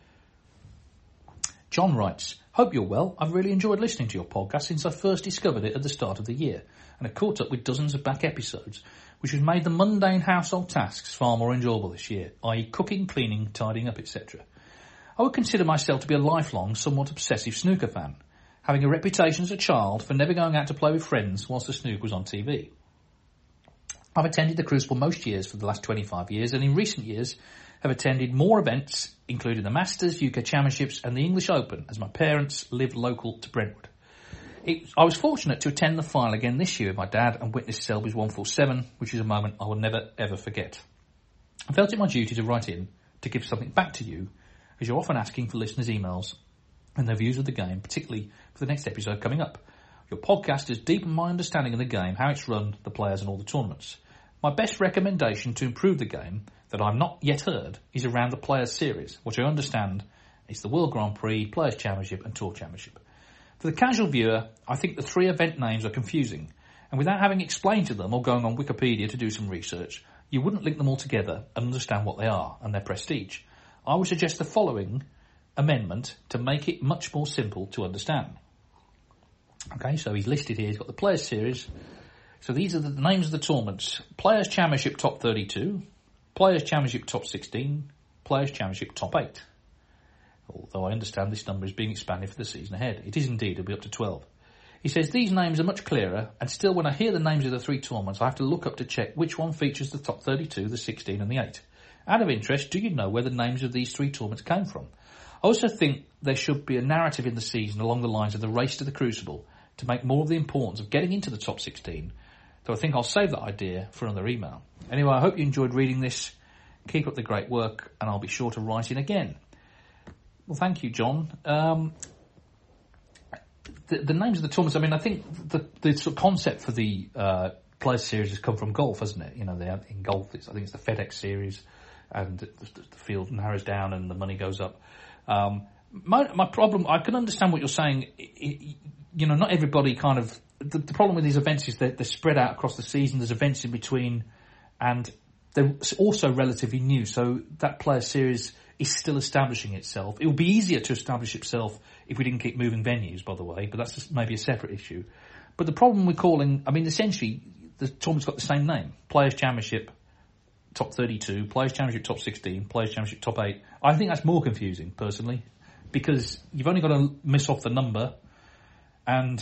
John writes, hope you're well. I've really enjoyed listening to your podcast since I first discovered it at the start of the year, and I caught up with dozens of back episodes, which has made the mundane household tasks far more enjoyable this year, i.e. cooking, cleaning, tidying up, etc. I would consider myself to be a lifelong, somewhat obsessive snooker fan, having a reputation as a child for never going out to play with friends whilst the snooker was on TV. I've attended the Crucible most years for the last 25 years, and in recent years have attended more events, including the Masters, UK Championships and the English Open, as my parents live local to Brentwood. I was fortunate to attend the final again this year with my dad and witness Selby's 147, which is a moment I will never, ever forget. I felt it my duty to write in to give something back to you, as you're often asking for listeners' emails and their views of the game, particularly for the next episode coming up. Your podcast has deepened my understanding of the game, how it's run, the players and all the tournaments. My best recommendation to improve the game that I've not yet heard is around the Players Series, which I understand is the World Grand Prix, Players Championship and Tour Championship. For the casual viewer, I think the three event names are confusing, and without having explained to them or going on Wikipedia to do some research, you wouldn't link them all together and understand what they are and their prestige. I would suggest the following amendment to make it much more simple to understand. Okay, so he's listed here, he's got the Players Series. So these are the names of the tournaments. Players Championship Top 32, Players Championship Top 16, Players Championship Top 8. Although I understand this number is being expanded for the season ahead. It is indeed, it'll be up to 12. He says these names are much clearer, and still when I hear the names of the three tournaments, I have to look up to check which one features the top 32, the 16 and the 8. Out of interest, do you know where the names of these three tournaments came from? I also think there should be a narrative in the season along the lines of the race to the Crucible to make more of the importance of getting into the top 16, though I think I'll save that idea for another email. Anyway, I hope you enjoyed reading this. Keep up the great work, and I'll be sure to write in again. Well, thank you, John. The names of the tournaments, I mean, I think the sort of concept for the Players Series has come from golf, hasn't it? You know, in golf, I think it's the FedEx Series, and the field narrows down and the money goes up. My problem, I can understand what you're saying. You know, not everybody kind of... The problem with these events is that they're spread out across the season. There's events in between, and they're also relatively new. So that Players Series is still establishing itself. It would be easier to establish itself if we didn't keep moving venues, by the way, but that's just maybe a separate issue. But the problem we're calling... I mean, essentially, the tournament's got the same name. Players Championship Top 32, Players Championship Top 16, Players Championship Top 8. I think that's more confusing, personally, because you've only got to miss off the number and...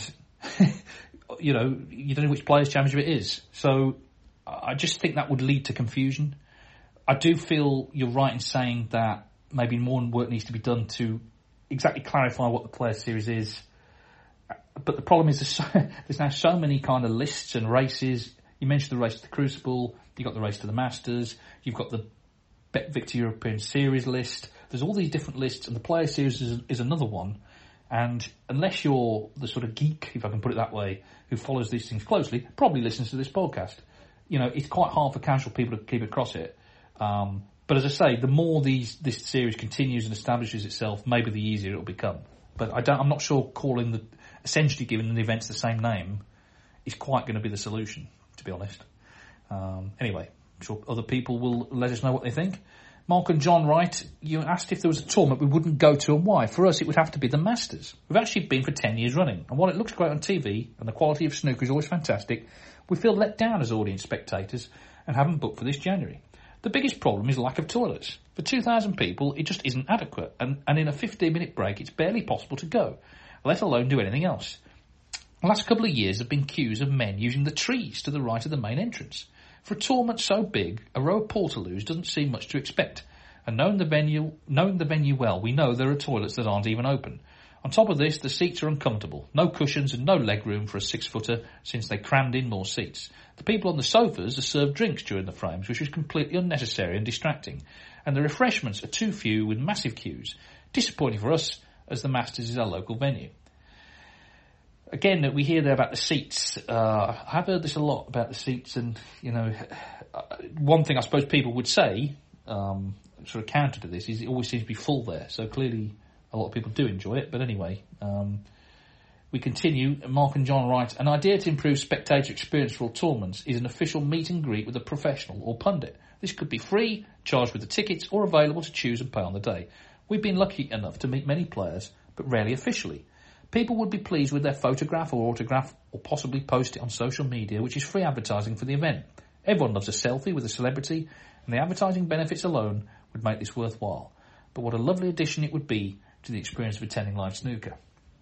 you know, you don't know which Players' Championship it is. So I just think that would lead to confusion. I do feel you're right in saying that maybe more work needs to be done to exactly clarify what the Players' Series is. But the problem is there's now so many kind of lists and races. You mentioned the race to the Crucible, you've got the race to the Masters, you've got the BetVictor European Series list. There's all these different lists, and the Players' Series is another one. And unless you're the sort of geek, if I can put it that way, who follows these things closely, probably listens to this podcast. You know, it's quite hard for casual people to keep across it. But as I say, the more this series continues and establishes itself, maybe the easier it'll become. But I'm not sure essentially giving the events the same name is quite going to be the solution, to be honest. Anyway, I'm sure other people will let us know what they think. Mark and John write, you asked if there was a tournament we wouldn't go to and why. For us, it would have to be the Masters. We've actually been for 10 years running, and while it looks great on TV and the quality of snooker is always fantastic, we feel let down as audience spectators and haven't booked for this January. The biggest problem is lack of toilets. For 2,000 people, it just isn't adequate, and in a 15-minute break, it's barely possible to go, let alone do anything else. The last couple of years have been queues of men using the trees to the right of the main entrance. For a tournament so big, a row of portaloos doesn't seem much to expect. And knowing the venue well, we know there are toilets that aren't even open. On top of this, the seats are uncomfortable. No cushions and no leg room for a 6-footer since they crammed in more seats. The people on the sofas are served drinks during the frames, which is completely unnecessary and distracting. And the refreshments are too few with massive queues. Disappointing for us, as the Masters is our local venue. Again, we hear there about the seats. I've heard this a lot about the seats, and, you know, one thing I suppose people would say, sort of counter to this, is it always seems to be full there. So clearly a lot of people do enjoy it. But anyway, we continue. Mark and John write, an idea to improve spectator experience for all tournaments is an official meet and greet with a professional or pundit. This could be free, charged with the tickets, or available to choose and pay on the day. We've been lucky enough to meet many players, but rarely officially. People would be pleased with their photograph or autograph, or possibly post it on social media, which is free advertising for the event. Everyone loves a selfie with a celebrity, and the advertising benefits alone would make this worthwhile. But what a lovely addition it would be to the experience of attending live snooker.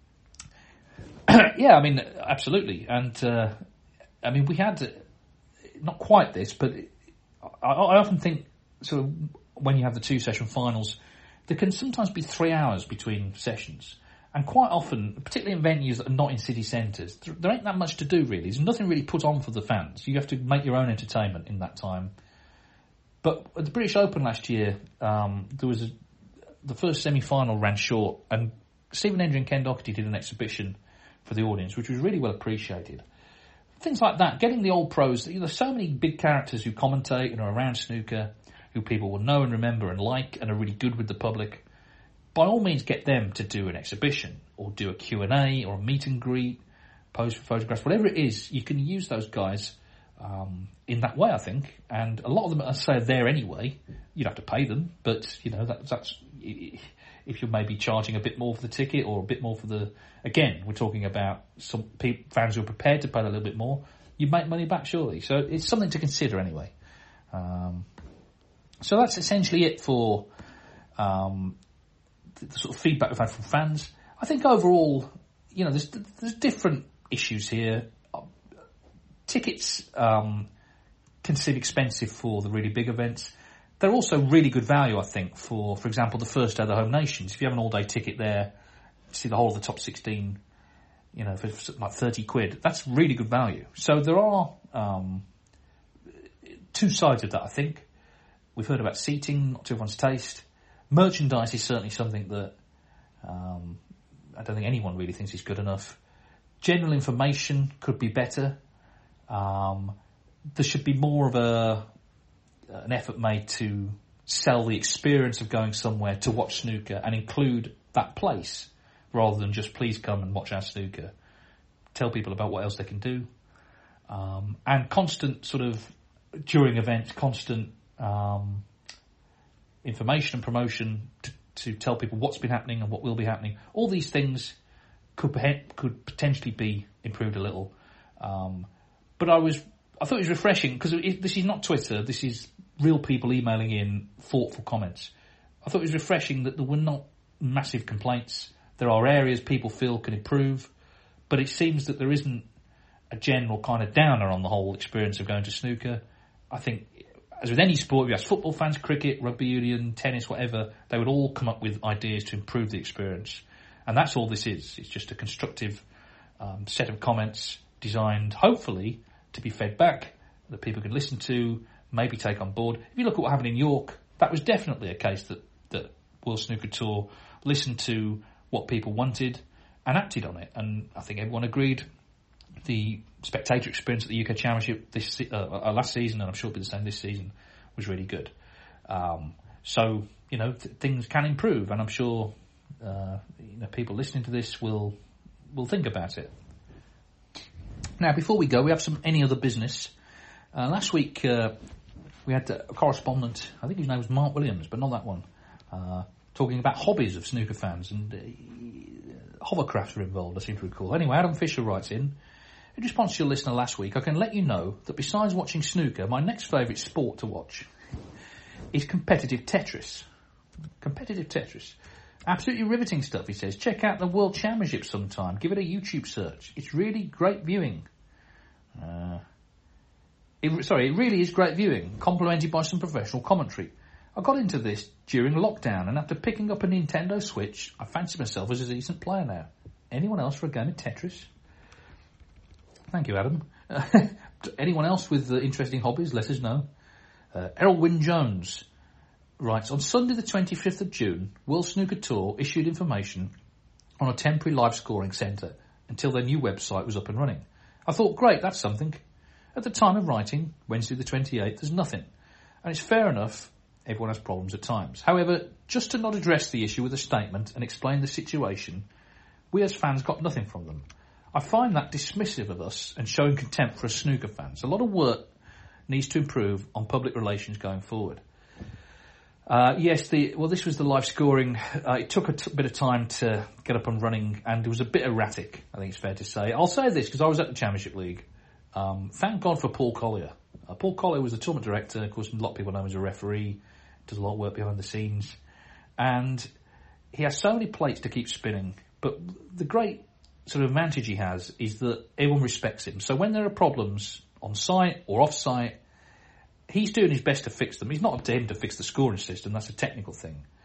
Yeah, I mean, absolutely. And, I mean, we had, not quite this, but I often think, sort of, when you have the 2-session finals, there can sometimes be 3 hours between sessions. And quite often, particularly in venues that are not in city centres, there ain't that much to do really. There's nothing really put on for the fans. You have to make your own entertainment in that time. But at the British Open last year, there was the first semi-final ran short, and Stephen Hendry and Ken Doherty did an exhibition for the audience, which was really well appreciated. Things like that, getting the old pros. There's so many big characters who commentate and are around snooker, who people will know and remember and like and are really good with the public. By all means, get them to do an exhibition or do a Q&A or a meet and greet, pose for photographs, whatever it is. You can use those guys in that way, I think. And a lot of them, I say, are there anyway. You'd have to pay them, but that's if you're maybe charging a bit more for the ticket or a bit more for the. Again, we're talking about some fans who are prepared to pay a little bit more. You make money back, surely. So it's something to consider anyway. So that's essentially it for the sort of feedback we've had from fans. I think overall, there's different issues here. Tickets can seem expensive for the really big events. They're also really good value, I think, for example, the first day of the Home Nations. If you have an all-day ticket there, see the whole of the top 16, for like 30 quid, that's really good value. So there are two sides of that, I think. We've heard about seating, not to everyone's taste. Merchandise is certainly something that I don't think anyone really thinks is good enough. General information could be better. There should be more of an effort made to sell the experience of going somewhere to watch snooker and include that place rather than just please come and watch our snooker. Tell people about what else they can do. And constant sort of, during events, constant information and promotion to tell people what's been happening and what will be happening. All these things could potentially be improved a little. But I thought it was refreshing because this is not Twitter. This is real people emailing in thoughtful comments. I thought it was refreshing that there were not massive complaints. There are areas people feel can improve, but it seems that there isn't a general kind of downer on the whole experience of going to snooker. I think, as with any sport, if you ask football fans, cricket, rugby union, tennis, whatever, they would all come up with ideas to improve the experience. And that's all this is. It's just a constructive set of comments designed, hopefully, to be fed back, that people can listen to, maybe take on board. If you look at what happened in York, that was definitely a case that World Snooker Tour listened to what people wanted and acted on it. And I think everyone agreed the spectator experience at the UK Championship last season, and I'm sure it'll be the same this season, was really good. So, things can improve, and I'm sure people listening to this will think about it. Now, before we go, we have any other business. Last week, we had a correspondent, I think his name was Mark Williams, but not that one, talking about hobbies of snooker fans, and hovercrafts were involved, I seem to recall. Anyway, Adam Fisher writes in response to your listener last week, I can let you know that besides watching snooker, my next favourite sport to watch is competitive Tetris. Competitive Tetris. Absolutely riveting stuff, he says. Check out the World Championship sometime. Give it a YouTube search. It's really great viewing. It really is great viewing, complemented by some professional commentary. I got into this during lockdown, and after picking up a Nintendo Switch, I fancy myself as a decent player now. Anyone else for a game of Tetris? Thank you, Adam. Anyone else with interesting hobbies, let us know. Errol Wynne Jones writes, on Sunday the 25th of June, World Snooker Tour issued information on a temporary live scoring centre until their new website was up and running. I thought, great, that's something. At the time of writing, Wednesday the 28th, there's nothing. And it's fair enough, everyone has problems at times. However, just to not address the issue with a statement and explain the situation, we as fans got nothing from them. I find that dismissive of us and showing contempt for us snooker fans. A lot of work needs to improve on public relations going forward. This was the live scoring. It took a bit of time to get up and running, and it was a bit erratic, I think it's fair to say. I'll say this, because I was at the Championship League. Thank God for Paul Collier. Paul Collier was the tournament director. Of course, a lot of people know him as a referee. Does a lot of work behind the scenes. And he has so many plates to keep spinning. But the great sort of advantage he has is that everyone respects him. So when there are problems on site or off site, he's doing his best to fix them. He's not up to him to fix the scoring system. That's a technical thing.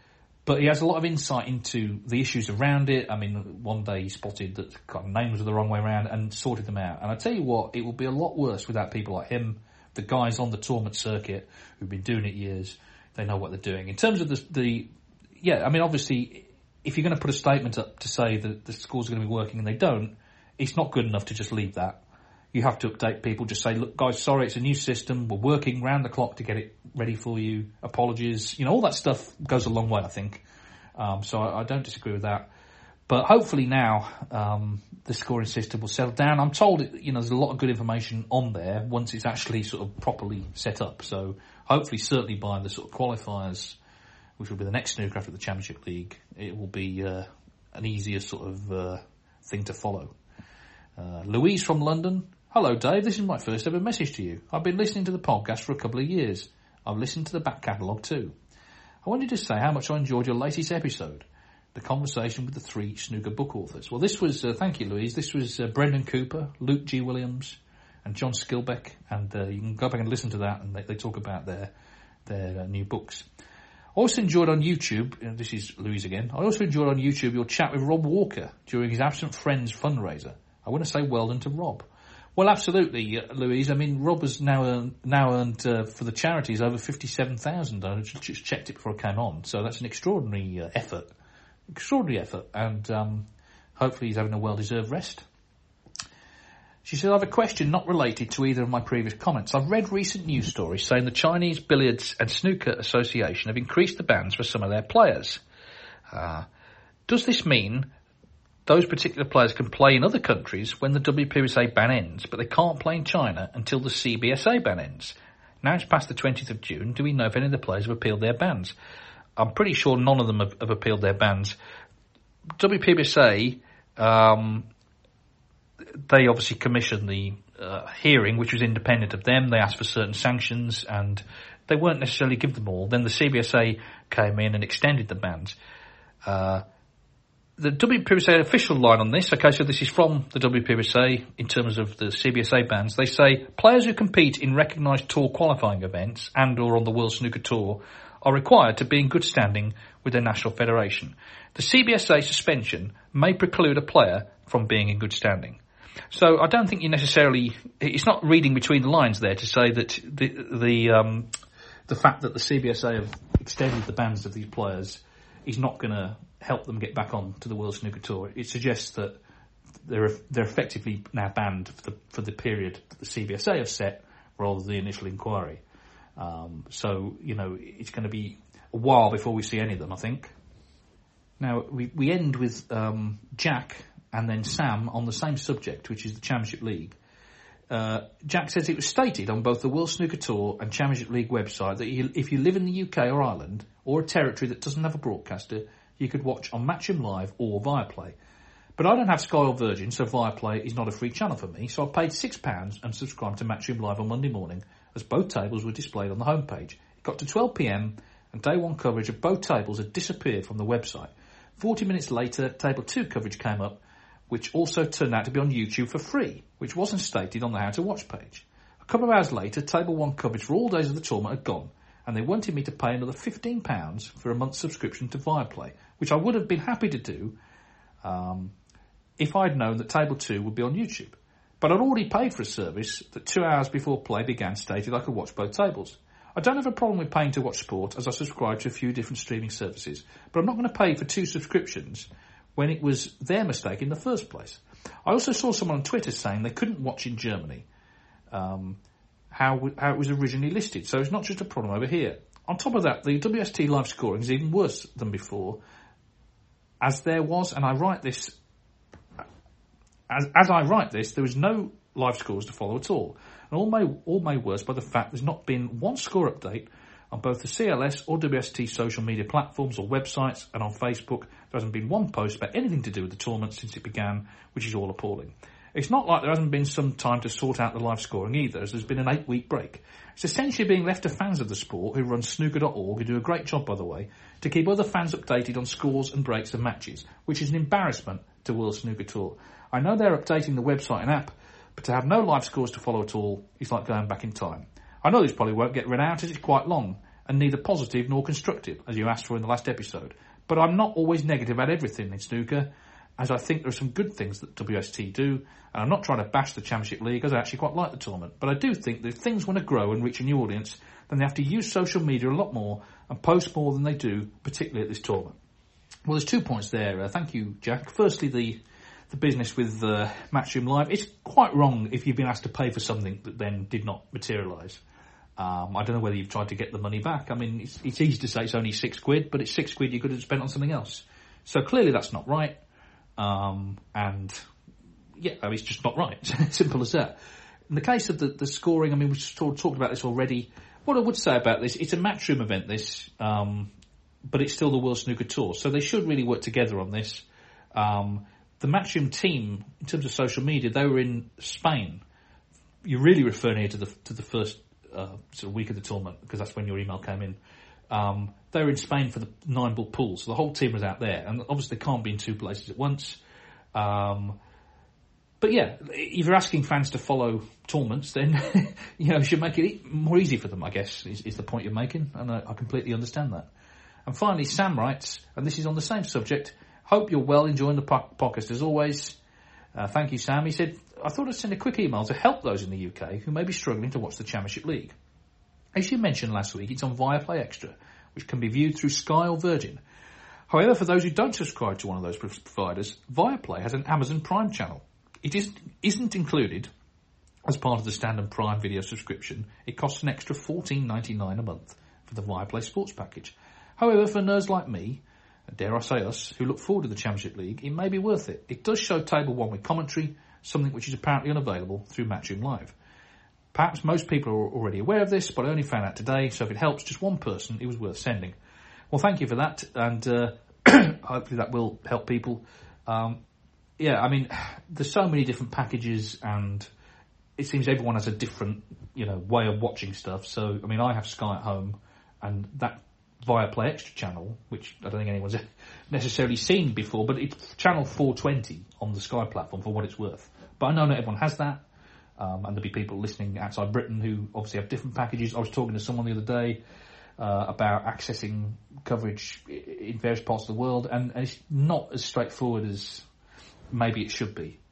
But he has a lot of insight into the issues around it. I mean, one day he spotted that kind of names were the wrong way around and sorted them out. And I tell you what, it will be a lot worse without people like him, the guys on the tournament circuit who've been doing it years. They know what they're doing. In terms of I mean, obviously, if you're going to put a statement up to say that the scores are going to be working and they don't, it's not good enough to just leave that. You have to update people, just say, look, guys, sorry, it's a new system. We're working round the clock to get it ready for you. Apologies. You know, all that stuff goes a long way, I think. So I don't disagree with that. But hopefully now the scoring system will settle down. I'm told, there's a lot of good information on there once it's actually sort of properly set up. So hopefully, certainly by the sort of qualifiers, which will be the next snooker after the Championship League, it will be an easier sort of thing to follow. Louise from London. Hello, Dave. This is my first ever message to you. I've been listening to the podcast for a couple of years. I've listened to the back catalogue too. I wanted to say how much I enjoyed your latest episode, the conversation with the 3 snooker book authors. Well, this was, thank you, Louise, this was Brendan Cooper, Luke G. Williams, and John Skilbeck, and you can go back and listen to that, and they talk about their new books. I also enjoyed on YouTube, this is Louise again, I also enjoyed on YouTube your chat with Rob Walker during his Absent Friends fundraiser. I want to say well done to Rob. Well, absolutely, Louise. I mean, Rob has now earned for the charities over $57,000. I just checked it before I came on, so that's an extraordinary effort. And hopefully he's having a well-deserved rest. She said, I have a question not related to either of my previous comments. I've read recent news stories saying the Chinese Billiards and Snooker Association have increased the bans for some of their players. Does this mean those particular players can play in other countries when the WPBSA ban ends, but they can't play in China until the CBSA ban ends? Now it's past the 20th of June. Do we know if any of the players have appealed their bans? I'm pretty sure none of them have appealed their bans. WPBSA, they obviously commissioned the hearing, which was independent of them. They asked for certain sanctions, and they weren't necessarily given them all. Then the CBSA came in and extended the bans. The WPBSA official line on this, okay, so this is from the WPBSA in terms of the CBSA bans. They say players who compete in recognised tour qualifying events and or on the World Snooker Tour are required to be in good standing with their national federation. The CBSA suspension may preclude a player from being in good standing. So I don't think you necessarily, it's not reading between the lines there to say that the fact that the CBSA have extended the bans of these players is not going to help them get back on to the World Snooker Tour. It suggests that they're effectively now banned for the period that the CBSA have set rather than the initial inquiry. So, it's going to be a while before we see any of them, I think. Now, we end with Jack and then Sam on the same subject, which is the Championship League. Jack says it was stated on both the World Snooker Tour and Championship League website that if you live in the UK or Ireland, or a territory that doesn't have a broadcaster, you could watch on Matchroom Live or Viaplay. But I don't have Sky or Virgin, so Viaplay is not a free channel for me, so I paid £6 and subscribed to Matchroom Live on Monday morning, as both tables were displayed on the homepage. It got to 12 p.m, and day one coverage of both tables had disappeared from the website. 40 minutes later, table 2 coverage came up, which also turned out to be on YouTube for free, which wasn't stated on the How to Watch page. A couple of hours later, table 1 coverage for all days of the tournament had gone, and they wanted me to pay another £15 for a month's subscription to Viaplay, which I would have been happy to do if I'd known that table 2 would be on YouTube. But I'd already paid for a service that 2 hours before play began stated I could watch both tables. I don't have a problem with paying to watch sport, as I subscribe to a few different streaming services, but I'm not going to pay for 2 subscriptions when it was their mistake in the first place. I also saw someone on Twitter saying they couldn't watch in Germany how it was originally listed, so it's not just a problem over here. On top of that, the WST live scoring is even worse than before, as there was, and I write this, as I write this, there was no live scores to follow at all, and all made worse by the fact there's not been one score update on both the CLS or WST social media platforms or websites, and on Facebook there hasn't been one post about anything to do with the tournament since it began, which is all appalling. It's not like there hasn't been some time to sort out the live scoring either, as there's been an 8-week break. It's essentially being left to fans of the sport who run snooker.org, who do a great job, by the way, to keep other fans updated on scores and breaks of matches, which is an embarrassment to World Snooker Tour. I know they're updating the website and app, but to have no live scores to follow at all is like going back in time. I know this probably won't get read out as it's quite long, and neither positive nor constructive, as you asked for in the last episode, But I'm not always negative about everything in snooker, as I think there are some good things that WST do, and I'm not trying to bash the Championship League, as I actually quite like the tournament. But I do think that if things want to grow and reach a new audience, then they have to use social media a lot more and post more than they do, particularly at this tournament. Well, there's 2 points there. Thank you, Jack. Firstly, the business with Matchroom Live. It's quite wrong if you've been asked to pay for something that then did not materialise. I don't know whether you've tried to get the money back. I mean, it's easy to say it's only £6, but it's £6 you could have spent on something else. So clearly that's not right. And yeah, I mean, it's just not right. Simple as that. In the case of the scoring, I mean, we've talked about this already. What I would say about this, it's a Matchroom event, this, but it's still the World Snooker Tour. So they should really work together on this. The Matchroom team, in terms of social media, they were in Spain. You're really referring here to the first sort of week of the tournament, because that's when your email came in. They were in Spain for the 9-ball pool, so the whole team was out there, and obviously they can't be in 2 places at once. But yeah, if you're asking fans to follow tournaments, then you should make it more easy for them, I guess, is the point you're making, and I completely understand that. And finally, Sam writes, and this is on the same subject, hope you're well, enjoying the podcast as always. Thank you, Sam. He said, I thought I'd send a quick email to help those in the UK who may be struggling to watch the Championship League. As you mentioned last week, it's on Viaplay Extra, which can be viewed through Sky or Virgin. However, for those who don't subscribe to one of those providers, Viaplay has an Amazon Prime channel. It isn't included as part of the standard Prime video subscription. It costs an extra $14.99 a month for the Viaplay Sports package. However, for nerds like me, and dare I say us, who look forward to the Championship League, it may be worth it. It does show Table 1 with commentary, something which is apparently unavailable through Matchroom Live. Perhaps most people are already aware of this, but I only found out today, so if it helps just one person, it was worth sending. Well, thank you for that, and hopefully that will help people. Yeah, I mean, there's so many different packages, and it seems everyone has a different, way of watching stuff. So, I mean, I have Sky at home, and that Viaplay Extra channel, which I don't think anyone's necessarily seen before, but it's channel 420 on the Sky platform for what it's worth. But I know not everyone has that, and there'll be people listening outside Britain who obviously have different packages. I was talking to someone the other day about accessing coverage in various parts of the world, and it's not as straightforward as maybe it should be.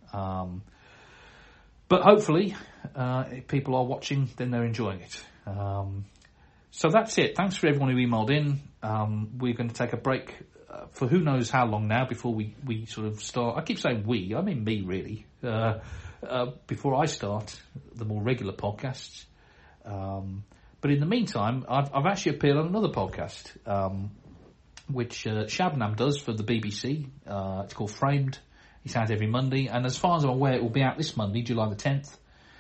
But hopefully, if people are watching, then they're enjoying it. So that's it. Thanks for everyone who emailed in. We're going to take a break for who knows how long now before we sort of start. I keep saying we, I mean me really. Before I start the more regular podcasts. But in the meantime, I've actually appeared on another podcast, which Shabnam does for the BBC. It's called Framed. He sounds every Monday, and as far as I'm aware, it will be out this Monday, July the 10th.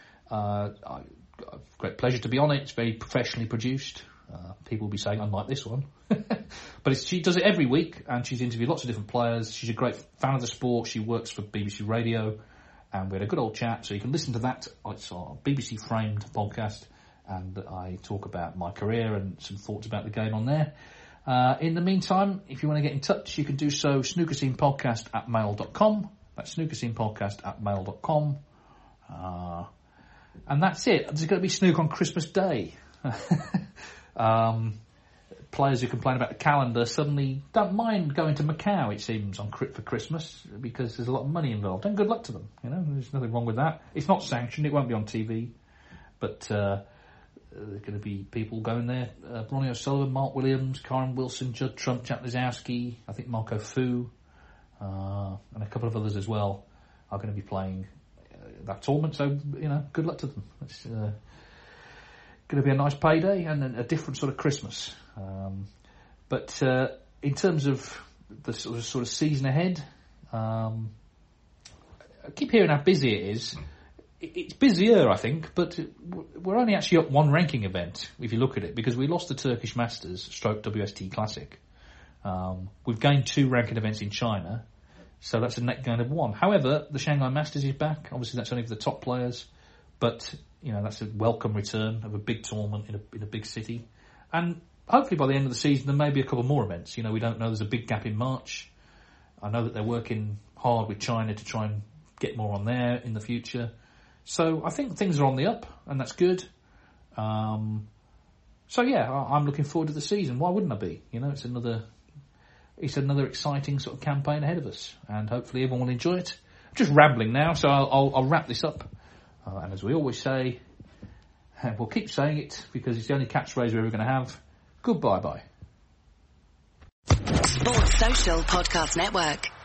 Great pleasure to be on it. It's very professionally produced. People will be saying, unlike this one. But she does it every week, and she's interviewed lots of different players. She's a great fan of the sport. She works for BBC Radio, and we had a good old chat. So you can listen to that. It's our BBC Framed podcast, and I talk about my career and some thoughts about the game on there. In the meantime, if you want to get in touch, you can do so snookerscenepodcast@mail.com. That's snookerscenepodcast@mail.com. And that's it. There's going to be snooker on Christmas Day. Players who complain about the calendar suddenly don't mind going to Macau, it seems, for Christmas, because there's a lot of money involved. And good luck to them. There's nothing wrong with that. It's not sanctioned. It won't be on TV. But there's going to be people going there. Ronnie O'Sullivan, Mark Williams, Karen Wilson, Judd Trump, Jack Lizowski, I think Marco Fu, and a couple of others as well are going to be playing that tournament. So, good luck to them. It's going to be a nice payday and a different sort of Christmas. But in terms of the sort of season ahead, I keep hearing how busy it is. It's busier, I think, but we're only actually up one ranking event, if you look at it, because we lost the Turkish Masters / WST Classic. We've gained 2 ranking events in China, so that's a net gain of 1. However, the Shanghai Masters is back. Obviously, that's only for the top players, but that's a welcome return of a big tournament in a big city. And hopefully by the end of the season, there may be a couple more events. We don't know. There's a big gap in March. I know that they're working hard with China to try and get more on there in the future. So I think things are on the up, and that's good. So yeah, I'm looking forward to the season. Why wouldn't I be? It's another it's another exciting sort of campaign ahead of us, and hopefully everyone will enjoy it. I'm just rambling now, so I'll wrap this up. And as we always say, and we'll keep saying it because it's the only catchphrase we're ever going to have, goodbye-bye. Sports Social Podcast Network.